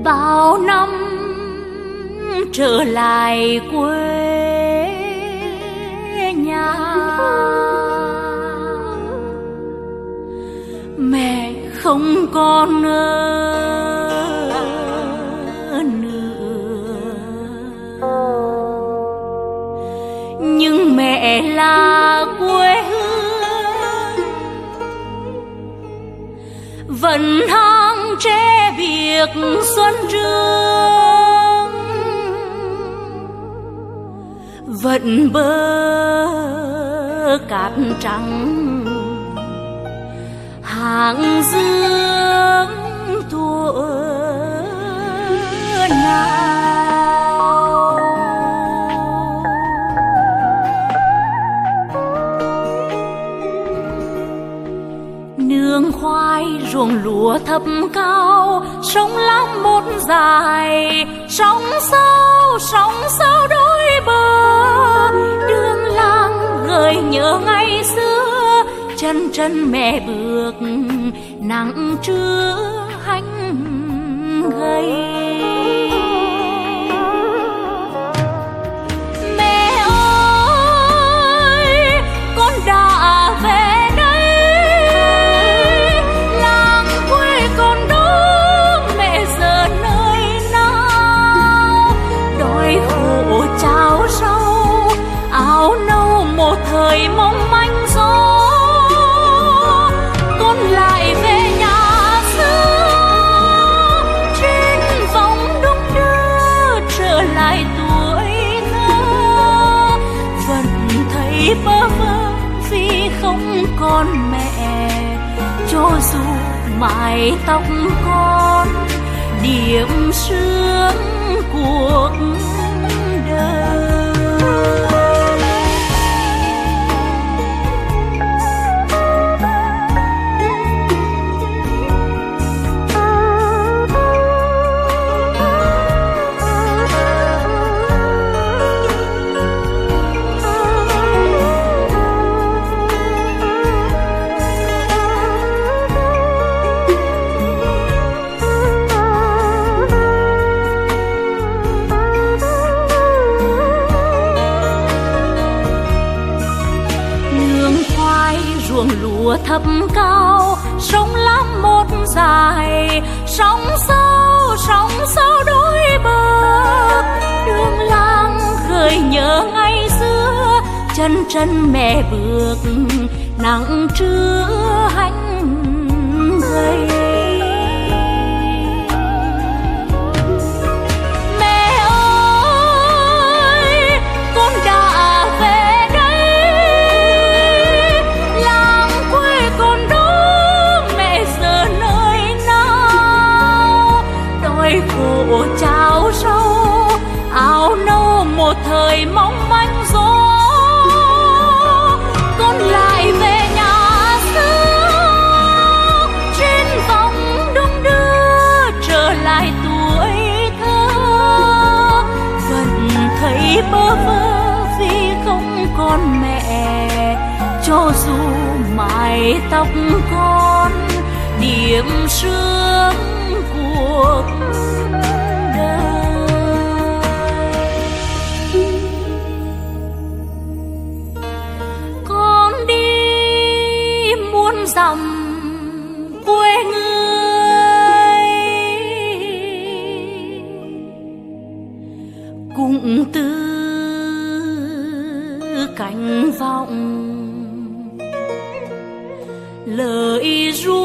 bao năm trở lại quê nhà. Mẹ không còn nữa, nhưng mẹ là quê hương vẫn hăng tre việc xuân rương, vẫn bờ cát trắng hàng dương thuở nào. Nương khoai ruộng lúa thấp cao, sông Lam một dài, sóng sâu đôi bờ. Đường làng gợi nhớ ngày xưa, chân chân mẹ bước nắng trưa hành gầy. Mẹ ơi, con đã về đây, làng quê còn đó, mẹ giờ nơi nào? Đói khổ cháo rau, áo nâu một thời mong manh gió. Con lại về nhà xưa, trên vòng đung đưa trở lại tuổi thơ. Vẫn thấy bơ vơ vì không còn mẹ, cho dù mái tóc con điểm sương cuộc đời. Ruộng lúa thấp cao, sông Lam một dài, sóng sâu đôi bờ. Đường làng gợi nhớ ngày xưa, chân chân mẹ bước nắng trưa hành gầy. Khổ cháo rau, áo nâu một thời mong manh gió. Con lại về nhà xưa, trên vòng đung đưa trở lại tuổi thơ. Vẫn thấy bơ vơ vì không còn mẹ, cho dù mái tóc con điểm sương cuộc đời. Con đi muôn dặm quê người, cũng từ cánh vọng lời ru